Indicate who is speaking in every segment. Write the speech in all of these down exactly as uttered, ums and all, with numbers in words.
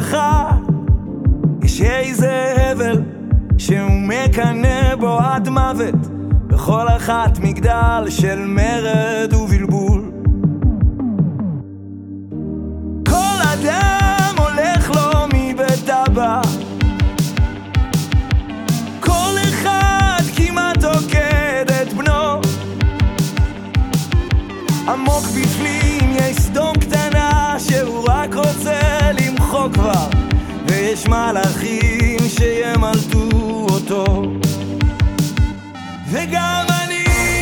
Speaker 1: אחד יש איזה הבל שהוא מקנא בו עד מוות, בכל אחת מגדל של מרד ובלבול. כל אדם הולך לו מבית אבא, כל אחד כמעט עוקד את בנו. עמוק בפנים יש סדום קטנה שהוא רק רוצה למחוק כבר, ויש מלאכים שימלטו אותו. וגם אני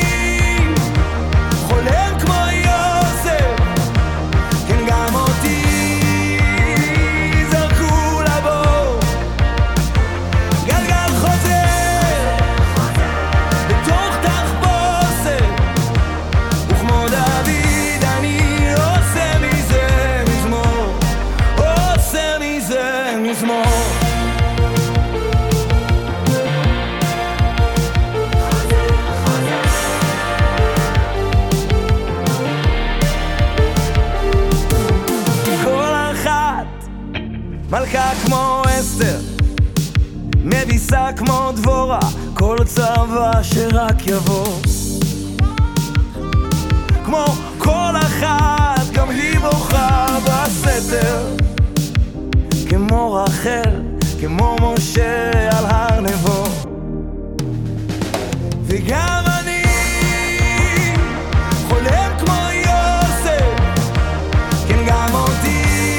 Speaker 1: חולם כמו יוסף, כן גם אותי זרקו לבור. גלגל חוזר בתוך תחפושת, וכמו דוד אני עושה מזה מזמור, עושה מזה מזמור. מלכה כמו אסתר, מביסה כמו דבורה, כל צבא שרק יבוא. כמו כל אחת גם היא בוכה בסתר, כמו רחל, כמו משה על הר נבו. וגם אני חולם כמו יוסף, כן גם אותי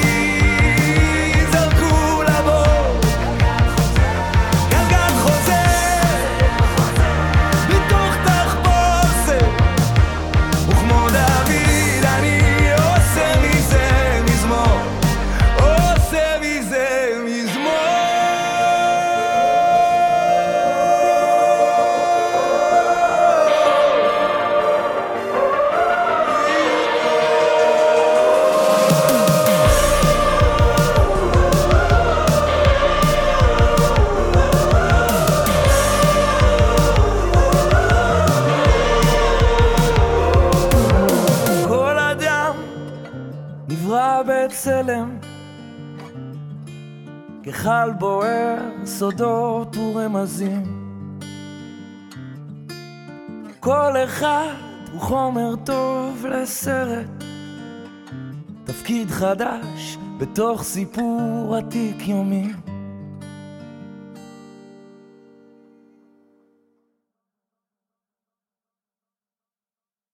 Speaker 1: נברא בצלם, כחל בוער סודות ורמזים. כל אחד הוא חומר טוב לסרט, תפקיד חדש בתוך סיפור עתיק יומי.